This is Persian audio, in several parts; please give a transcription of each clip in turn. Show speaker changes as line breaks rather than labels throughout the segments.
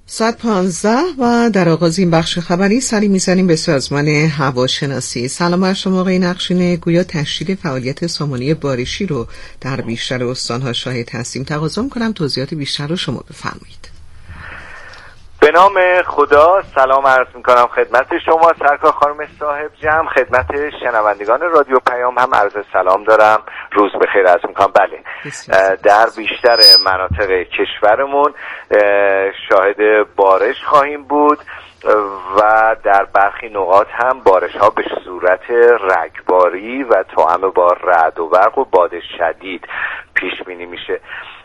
115 و در آغاز این بخش خبری سری میزنیم به سازمان هواشناسی. سلام بر شما آقای نقشینه. گویا تشدید فعالیت سامانه بارشی رو در بیشتر استانها شاهد هستیم. تقاضا می‌کنم توضیحات بیشتر رو شما بفرمایید.
به نام خدا سلام عرض میکنم خدمت شما سرکار خانم صاحب جمع، خدمت شنوندگان رادیو پیام هم عرض سلام دارم، روز بخیر عرض میکنم. بله، در بیشتر مناطق کشورمون شاهد بارش خواهیم بود و در برخی نقاط هم بارش ها به صورت رگباری و توأم با رعد و برق و باد شدید پیش بینی میشه.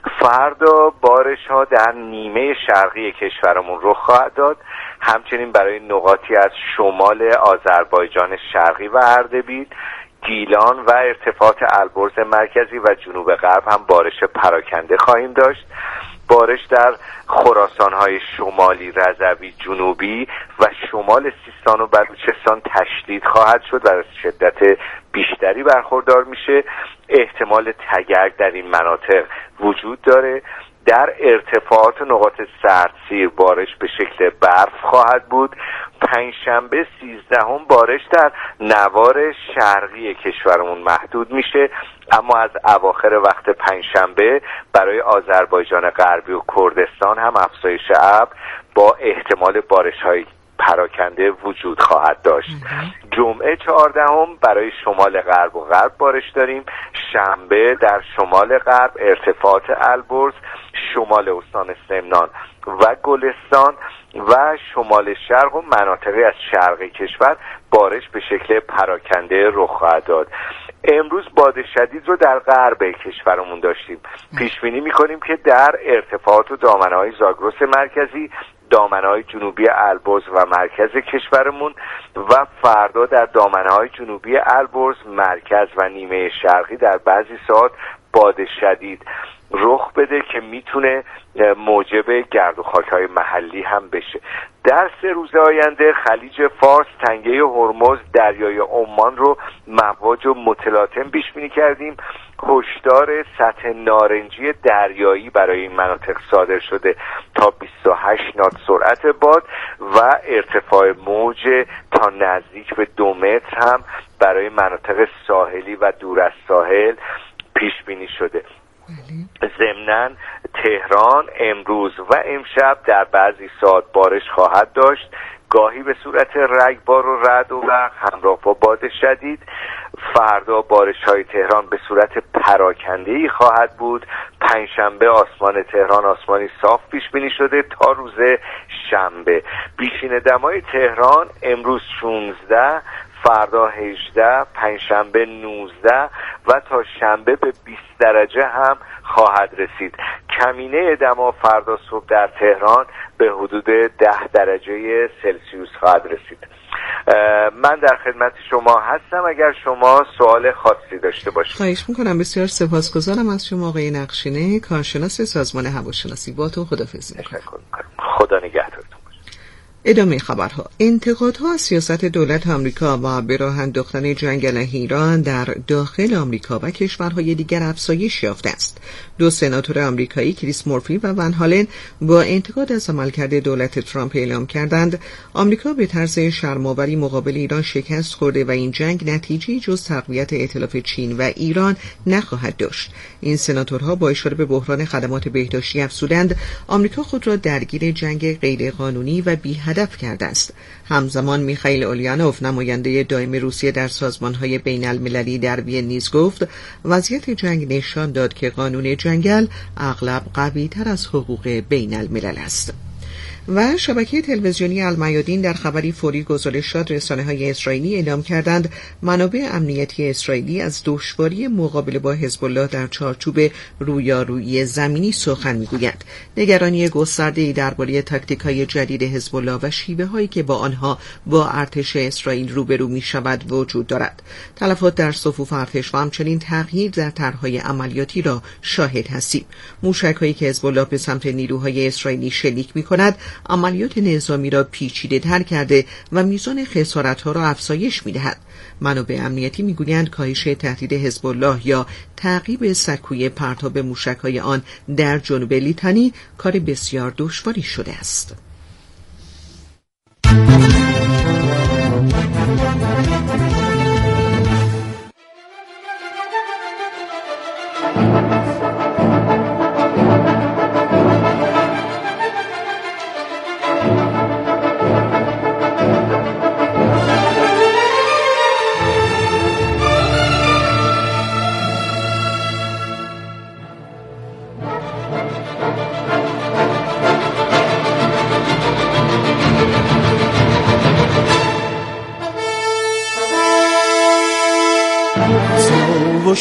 فردا بارش ها در نیمه شرقی کشورمون رخ خواهد داد، همچنین برای نقاطی از شمال آذربایجان شرقی و اردبیل، گیلان و ارتفاعات البرز مرکزی و جنوب غرب هم بارش پراکنده خواهیم داشت. بارش در خراسان‌های شمالی، رضوی، جنوبی و شمال سیستان و بلوچستان تشدید خواهد شد و از شدت بیشتری برخوردار میشه. احتمال تگرگ در این مناطق وجود داره. در ارتفاعات نقاط سردسیر بارش به شکل برف خواهد بود. پنجشنبه 13 بارش در نوار شرقی کشورمون محدود میشه، اما از اواخر وقت پنجشنبه برای آذربایجان غربی و کردستان هم افزایش ابر با احتمال بارش‌های پراکنده وجود خواهد داشت. جمعه 14 برای شمال غرب و غرب بارش داریم. شنبه در شمال غرب ارتفاعات البرز، شمال استان سمنان و گلستان و شمال شرق و مناطقی از شرق کشور بارش به شکل پراکنده رخ خواهد داد. امروز باد شدید رو در غرب کشورمون داشتیم. پیش بینی می‌کنیم که در ارتفاعات و دامنه‌های زاگرس مرکزی، دامنه‌های جنوبی البرز و مرکز کشورمون و فردا در دامنه‌های جنوبی البرز، مرکز و نیمه شرقی در بعضی ساعات باد شدید رخ بده که میتونه موجب گرد و خاک‌های محلی هم بشه. در 3 روز آینده خلیج فارس، تنگه هرمز، دریای عمان رو مواج و متلاطم پیش بینی کردیم. هشدار سطح نارنجی دریایی برای این مناطق صادر شده تا 28 نات سرعت باد و ارتفاع موج تا نزدیک به 2 متر هم برای مناطق ساحلی و دور از ساحل پیش بینی شده. ضمناً تهران امروز و امشب در بعضی ساعات بارش خواهد داشت، گاهی به صورت رگبار و رعد و برق همراه با باد شدید. فردا بارش‌های تهران به صورت پراکنده‌ای خواهد بود. پنجشنبه آسمان تهران آسمانی صاف پیش بینی شده تا روز شنبه. بیشین دمای تهران امروز 16، فردا 18، پنجشنبه 19 و تا شنبه به 20 درجه هم خواهد رسید. کمینه دما فردا صبح در تهران به حدود 10 درجه سلسیوس خواهد رسید. من در خدمت شما هستم اگر شما سوال خاصی داشته باشید.
خواهش میکنم. بسیار سپاسگزارم از شما آقای نقشینه، کارشناس سازمان هواشناسی. با تو خداحافظی میکنم.
خدا نگهدارتون.
ادامه خبرها. انتقادها از سیاست دولت آمریکا و به راه انداختن جنگ علیه ایران در داخل آمریکا و کشورهای دیگر افزایش یافته است. 2 سناتور آمریکایی، کریس مورفی و ون هالن، با انتقاد از عملکرد دولت ترامپ اعلام کردند آمریکا به طرز شرم‌آوری مقابل ایران شکست خورده و این جنگ نتیجه‌ای جز تقویت ائتلاف چین و ایران نخواهد داشت. این سناتورها با اشاره به بحران خدمات بهداشتی افزودند آمریکا خود را درگیر جنگ غیرقانونی و هدف کرده است. همزمان میخائیل اولیانوف، نماینده دائم روسیه در سازمان‌های بین‌المللی در وین نیز گفت وضعیت جنگ نشان داد که قانون جنگل اغلب قوی‌تر از حقوق بین‌الملل است. و شبکه تلویزیونی المیادین در خبری فوری گزارش داد رسانه‌های اسرائیلی اعلام کردند منابع امنیتی اسرائیلی از دشواری مقابله با حزب الله در چارچوب رویارویی زمینی سخن می‌گویند. نگرانی گسترده‌ای درباره تاکتیک‌های جدید حزب الله و شیوه‌هایی که با آنها با ارتش اسرائیل روبرو می‌شود وجود دارد. تلفات در صفوف ارتش و همچنین تغییر در طرح‌های عملیاتی را شاهد هستیم. موشک‌هایی که حزب الله به سمت نیروهای اسرائیلی شلیک می‌کند عملیات نظامی را پیچیده تر کرده و میزان خسارت‌ها را افزایش می‌دهد. منابع امنیتی می‌گویند کاهش تهدید حزب الله یا تعقیب سکوی پرتاب موشک‌های آن در جنوب لیتانی کار بسیار دشواری شده است.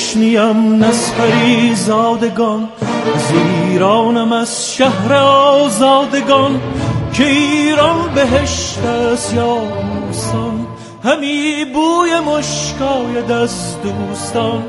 وشنیم نسپری زادگان، از ایرانم از شهر آزادگان، که ایران بهشت است یا بوستان، همی بوی مشکای دست دوستان.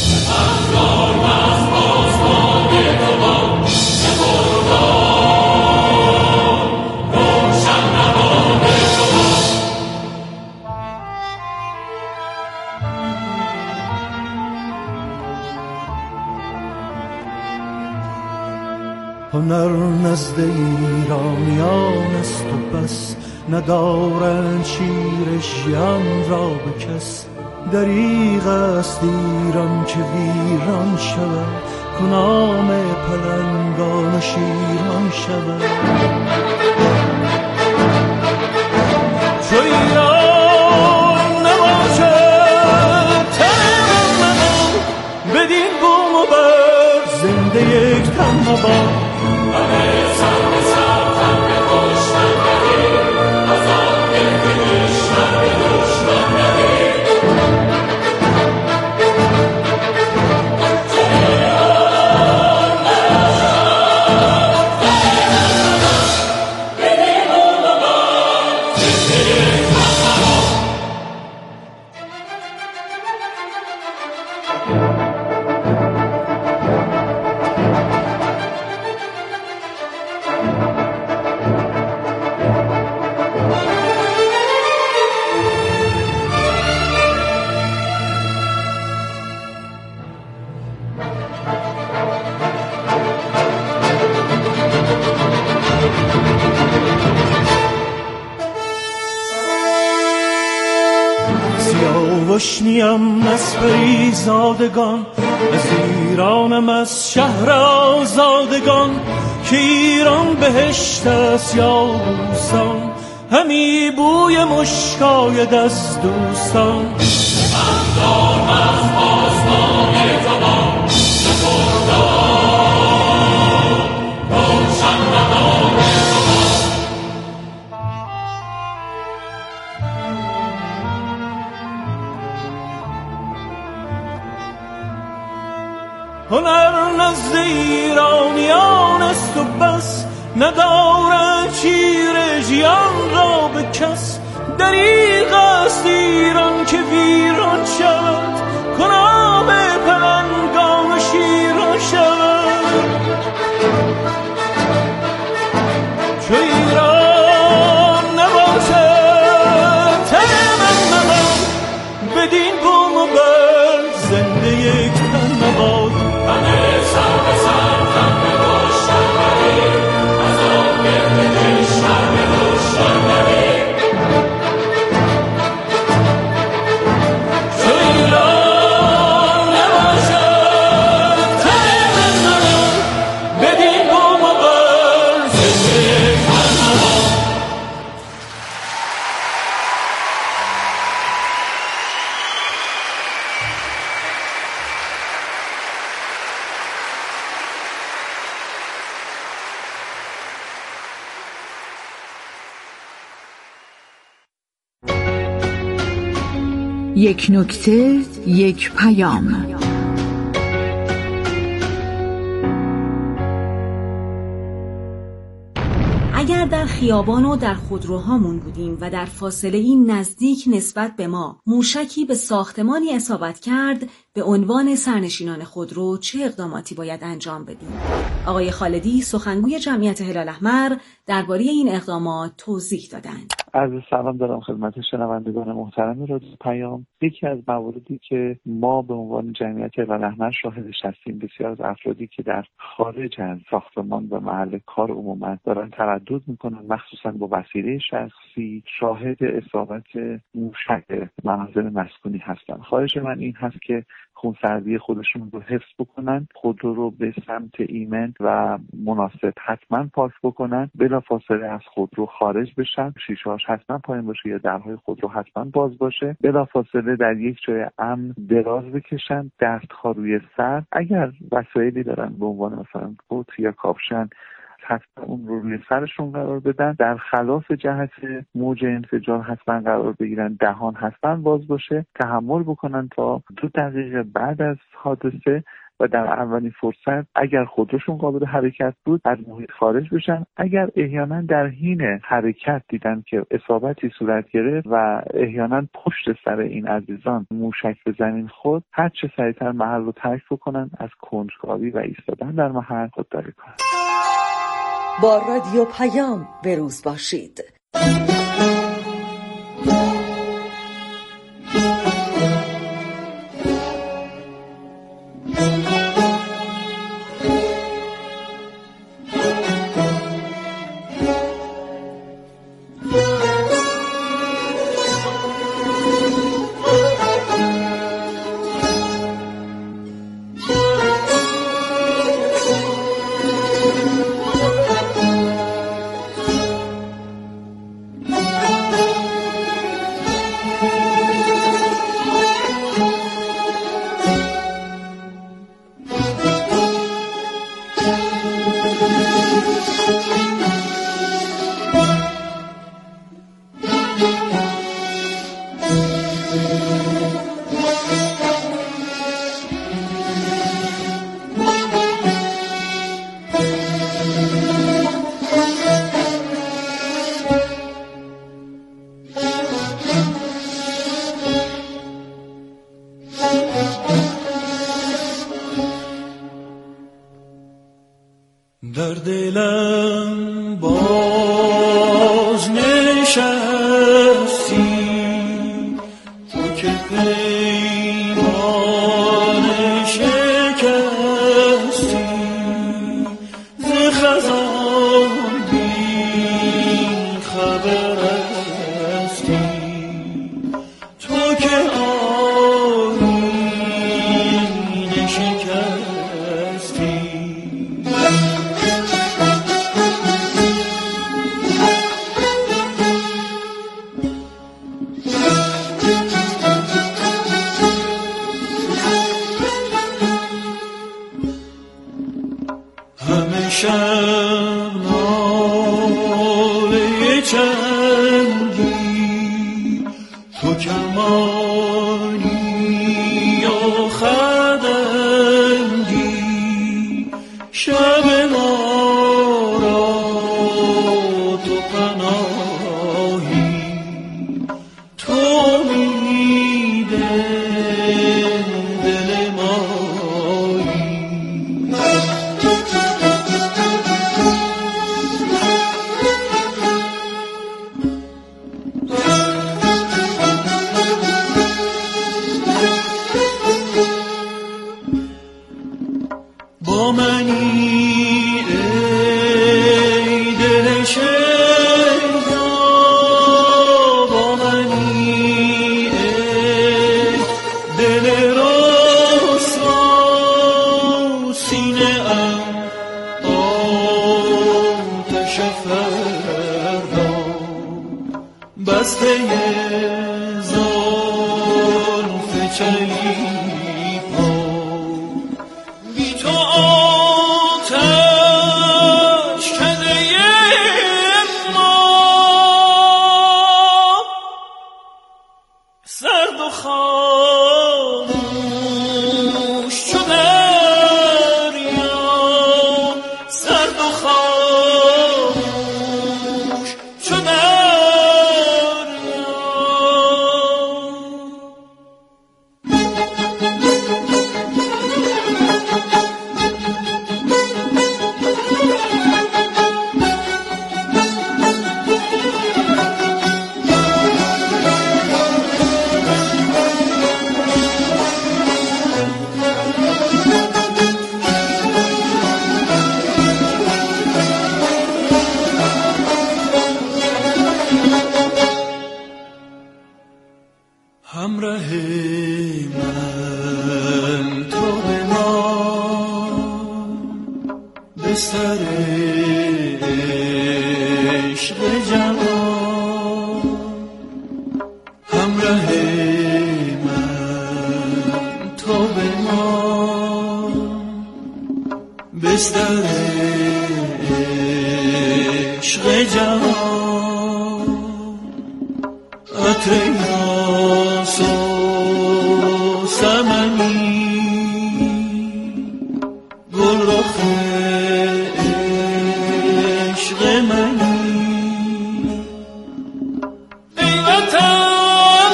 هنر نزد ایرانیان است و بس، ندارند شیر ژیان را به کس. دریغ است ایران که ویران شود، کنام پلنگان شیران شود. چو ایران نباشد تن من، بدین بوم و بر زنده یک تن نباد. وشنیم نسپری زادگان، از ایرانم از شهر آزادگان، که ایران بهشت است یا بوستان، همی بوی مشکای دست دوستان. هنر نزد ایرانیان است و بس، ندارد شیر ژیان را به کس. دریغ است ایران که ویران شود، کنام پلنگان شیران شود. چو ایران نباشد تن من، بدین بوم و بر زنده یک تن نباد. همه سر به سر تن به روشن بری، از آن گرد کشور به روشن بری. چو ایران نباشد تن من، بدین بوم و بر زنده یک تن نباد.
یک نکته، یک پیام.
اگر در خیابان و در خودروهامون بودیم و در فاصله این نزدیک نسبت به ما موشکی به ساختمانی اصابت کرد، به عنوان سرنشینان خودرو چه اقداماتی باید انجام بدیم؟ آقای خالدی، سخنگوی جمعیت هلال احمر، درباره این اقدامات توضیح دادند.
عرض سلام دارم خدمت شنوندگان محترم رادیو پیام. یکی از مواردی که ما به عنوان جمعیت هلال احمر شاهدش هستیم، بسیار از افرادی که در خارج از ساختمان و محل کار عموما دارن تردد میکنن، مخصوصا با وسیله شخصی، شاهد اصابت موشک منازل مسکونی هستن. خواهش من این هست که خونسردی خودشون رو حفظ بکنن، خودرو رو به سمت ایمن و مناسب حتما پارک بکنن، بلافاصله از خودرو خارج بشن، شیشه‌هاش حتما پایین باشه یا درهای خودرو حتما باز باشه، بلافاصله در یک جای امن دراز بکشن، دست‌ها روی سر، اگر وسایلی دارن به عنوان مثلا بوت یا کاپشن حتما اون رو روی سرشون قرار بدن، در خلاف جهت موج انفجار حتما قرار بگیرن، دهان حتما باز باشه، تحمل بکنن تا 2 دقیقه بعد از حادثه و در اولین فرصت اگر خودشون قابل حرکت بود از محیط خارج بشن. اگر احیانا در حین حرکت دیدن که اصابتی صورت گرفت و احیانا پشت سر این عزیزان موشک به زمین خورد، هر چه سریعتر محل رو ترک بکنن، از کنجکاوی و ایستادن در محل خودداری کنن.
با رادیو پیام به روز باشید.
در دلم باز نشستی تو که پیمان شکستی، ز خزان بی خبر هستی، تو که آیین شکستی. شب ناله چنگی، تو کمانی و خدنگی، شب ما را تو پناهی، تو امید دل مایی. با منی ای دل شیدا، با منی ای دل رسوا، سینه ام آتش فردا، بسته زلف چلیپا، بی تو آتش کده ما، سرد و خاموش چو دریا، سرد و خاموش چو دریا. همراه من تو بمان، بستر عشق جوان، همراه من تو بمان، بستر عشق جهان عطر یاس و سمنی گل رخ عشق منی ای وطن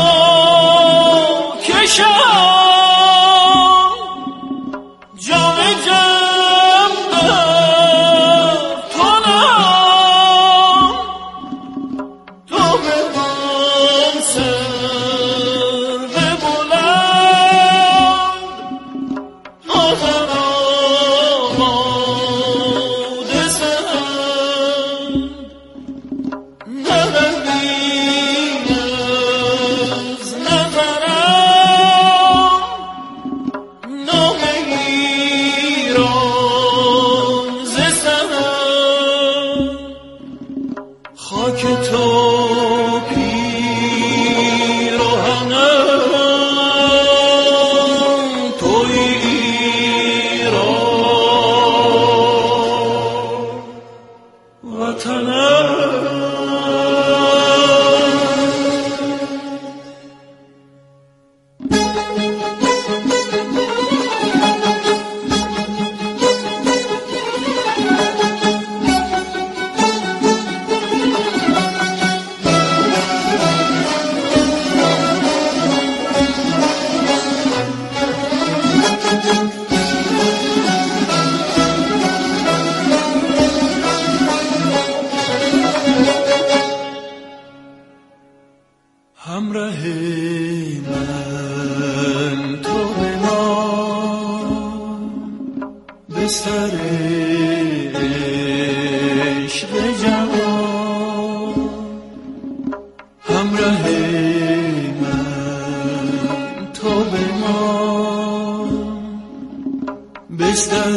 خاک شهان جام جم در تو نهان تو به من سر بلند آخر آماده سند نبردی از نظرم نام ایران ز سند خاک تو پیراهنم توی ایران وطنم همراه من تو بمان به سر عشق جوان همراه من تو بمان به سر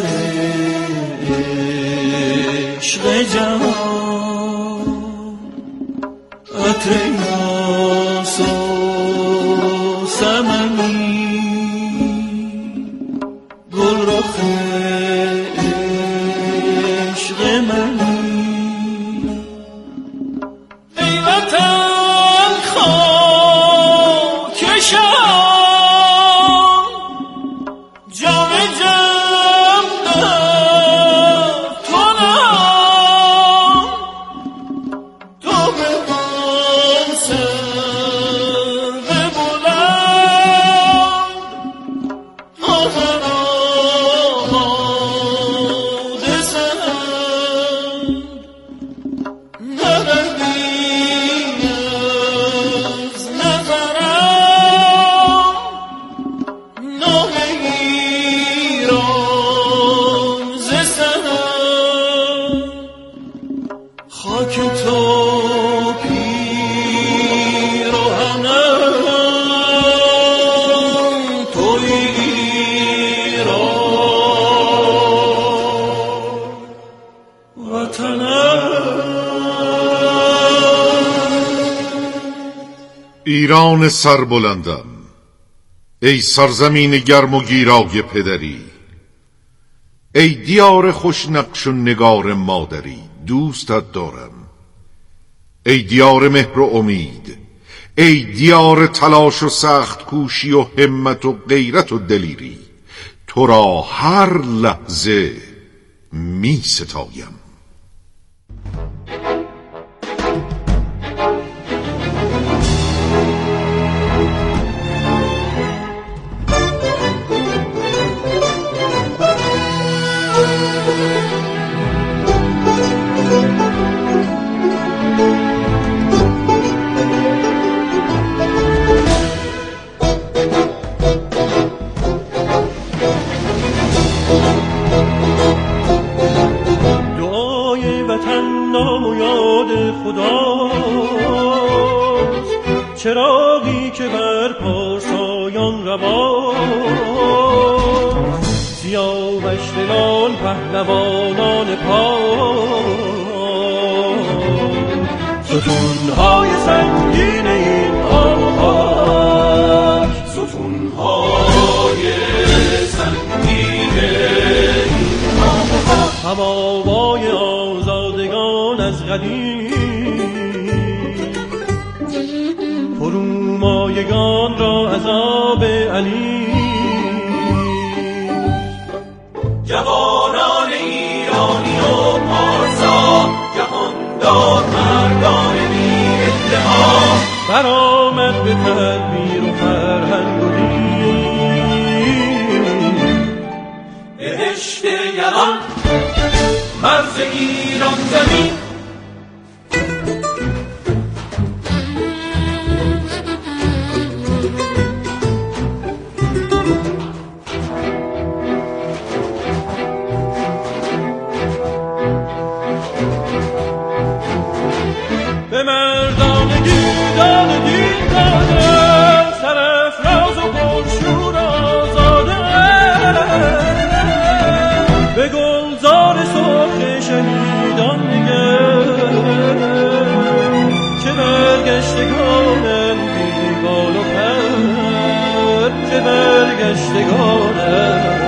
عشق جوان عطر یاس و سمنی گل رخ عشق منی ای وطن خاک شهان جام جم در تو نهان تو به من سر بلند آخر آماده سند نبردی از نظرم نام ایران ز سند خاک تو پیراهنم توی ایران وطنم
ایران سربلندم، ای سرزمین گرم و گیرای پدری، ای دیار خوش نقش و نگار مادری، دوستت دارم. ای دیار مهر و امید، ای دیار تلاش و سخت کوشی و همت و غیرت و دلیری، تو را هر لحظه می ستایم.
چراغی که بر پارسایان رواست، سیاوش دلان پهلوانان پاک، ستونهای سنگین این آباد، ستونهای سنگین این آباد، هم آوای آزادگان از قدیم فرومایگان را عذاب علی.
جوانان ایرانی و پارسا، جهاندار مردان بی ادعا،
برآمد به تدبیر و فرهنگ و دین.
بهشت یلان مرز ایران زمین،
به مردانگی داد دین داده، سرافراز و پرشور آزاده. به گلزار سرخ شهیدان نگر، چه برگشتگانم بی بال و پر، چه برگشتگانم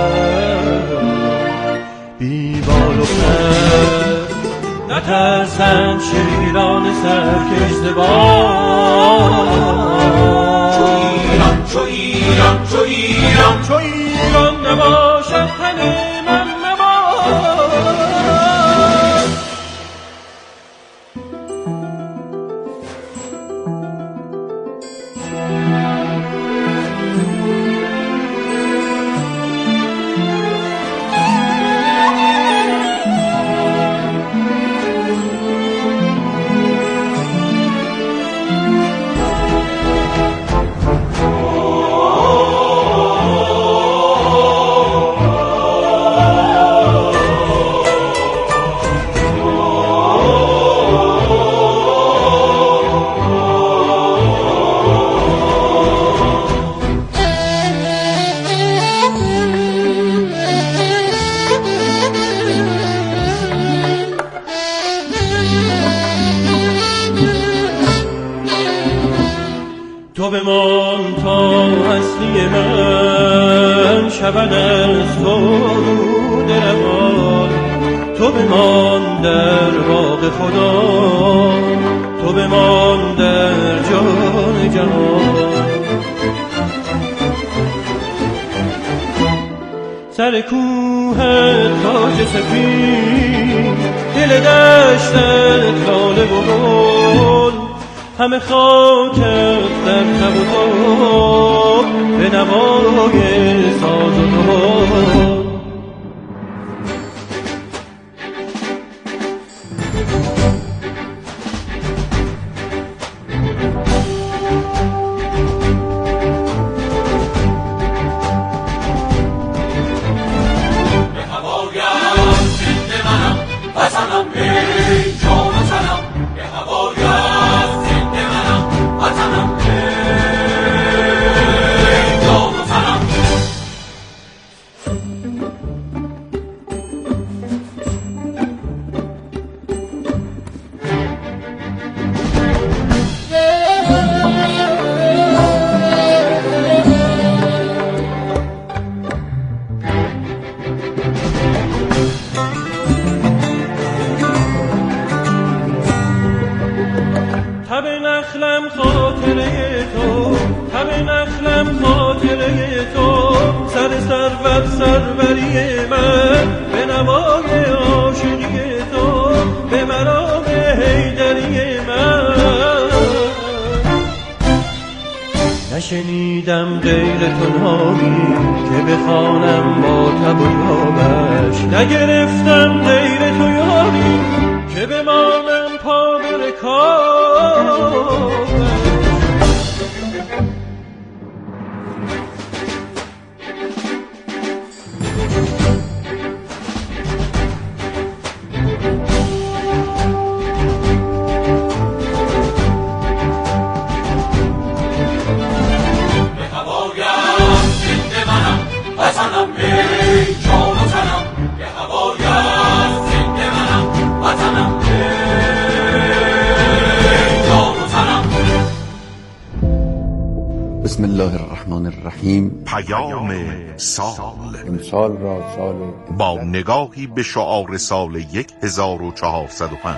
بی بال و پر. نترسند شیران سرکشته باد،
چو ایران چو ایران چو ایران
چو ایران نباشد تن من مباد. تو بمان تا هستی من شود از تو رود روان. تو بمان در باغ خدا، تو بمان در جان جهان. سر کوه تاج سفید، دل دشتت لاله و گل، همه خاکت در تب و تاب به نوای ساز و دهل.
به هوایم زنده منم، وطنم ای جان و تنم. به هوایم زنده منم، وطنم ای جان و تنم.
تب نخلم خاطره تو، تب نخلم خاطره تو، سر سرور سروری من به نوای عاشقی تو، به مرام حیدری من. نشنیدم غیر تو نامی که بخوانم با تب و تابش، نگرفتم غیر تو یاری که بمانم پا به رکابش.
به هوایم زنده منم، وطنم ای جان و تنم. به هوایم زنده منم، وطنم ای جان و تنم.
بسم بسم الله الرحمن الرحیم.
پیام سال.
امسال را سال
با نگاهی به شعار سال 1405.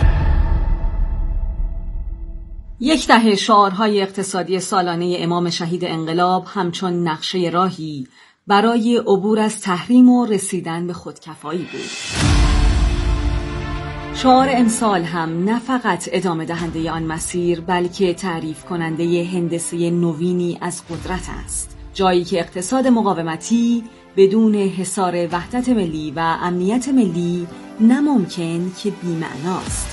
یک دهه شعارهای اقتصادی سالانه امام شهید انقلاب همچون نقشه راهی برای عبور از تحریم و رسیدن به خودکفایی بود. شعار امسال هم نه فقط ادامه دهنده آن مسیر، بلکه تعریف کننده هندسه نوینی از قدرت است. جایی که اقتصاد مقاومتی بدون حصار وحدت ملی و امنیت ملی نممکن که بی‌معناست.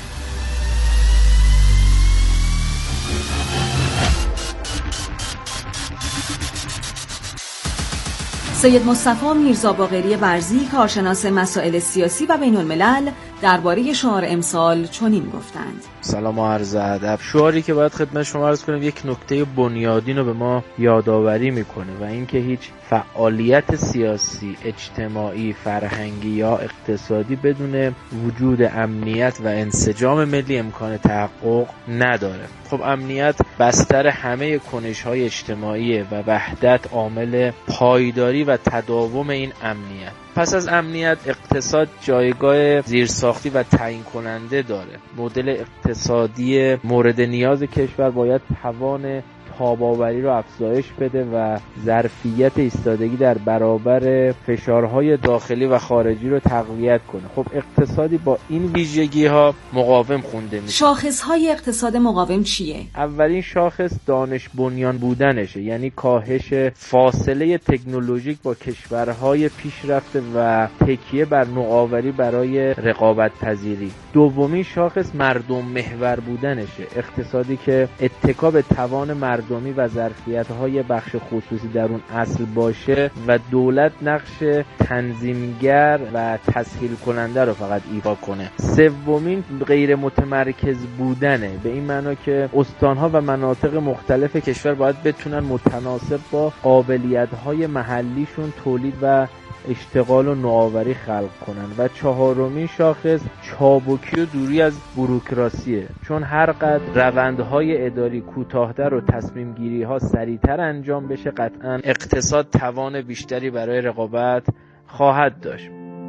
سید مصطفی میرزا باقری برزی، کارشناس مسائل سیاسی و بین الملل، درباره شعار امسال چنین گفتند:
سلام و عرض ادب. شعاری که باید خدمت شما عرض کنیم یک نکته بنیادین رو به ما یادآوری میکنه و اینکه هیچ فعالیت سیاسی، اجتماعی، فرهنگی یا اقتصادی بدون وجود امنیت و انسجام ملی امکان تحقق نداره. خب امنیت بستر همه کنش‌های اجتماعی و وحدت عامل پایداری و تداوم این امنیت. پس از امنیت اقتصاد جایگاه زیرساختی و تعیین کننده داره. مدل اقتصادی مورد نیاز کشور باید توان تاب‌آوری رو افزایش بده و ظرفیت ایستادگی در برابر فشارهای داخلی و خارجی رو تقویت کنه. خب اقتصادی با این ویژگی‌ها مقاوم خونده میشه.
شاخص‌های اقتصاد مقاوم چیه؟
اولین شاخص دانش بنیان بودنشه، یعنی کاهش فاصله تکنولوژیک با کشورهای پیشرفته و تکیه بر نوآوری برای رقابت پذیری. دومین شاخص مردم محور بودنشه، اقتصادی که اتکا به توان مردمی و ظرفیت‌های بخش خصوصی در اون اصل باشه و دولت نقش تنظیمگر و تسهیل کننده رو فقط ایفا کنه. سومین غیر متمرکز بودنه، به این معنا که استان‌ها و مناطق مختلف کشور باید بتونن متناسب با قابلیت‌های محلیشون تولید و اشتغال و نوآوری خلق کنن. و چهارمین شاخص چابکی و دوری از بوروکراسیه، چون هر قدر روندهای اداری کوتاه‌تر و تصمیم گیری ها سریعتر انجام بشه قطعاً اقتصاد توان بیشتری برای رقابت خواهد داشت.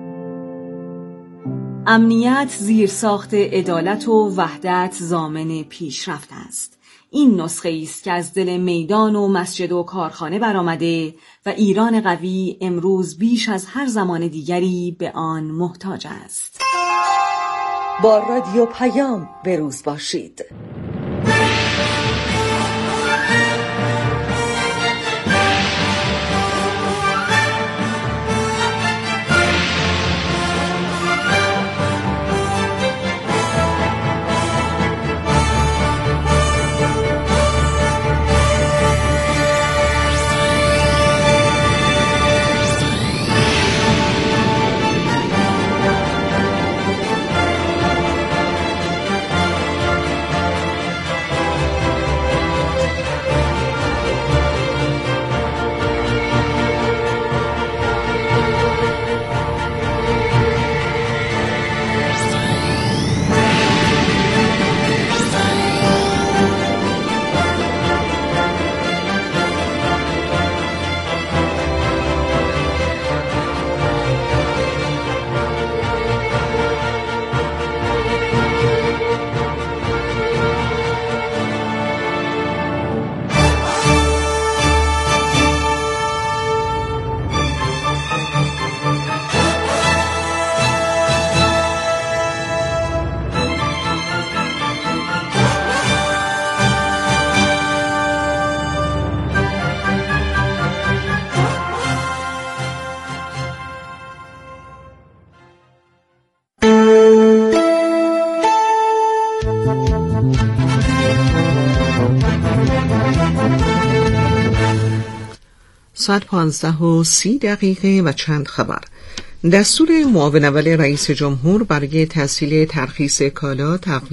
امنیت، زیرساخت عدالت و وحدت ضامن پیشرفت است. این نسخه است که از دل میدان و مسجد و کارخانه برآمده و ایران قوی امروز بیش از هر زمان دیگری به آن محتاج است.
با رادیو پیام به روز باشید.
ساعت 15:30 و چند خبر. دستور معاون اول رئیس جمهور برای تسهیل ترخیص کالا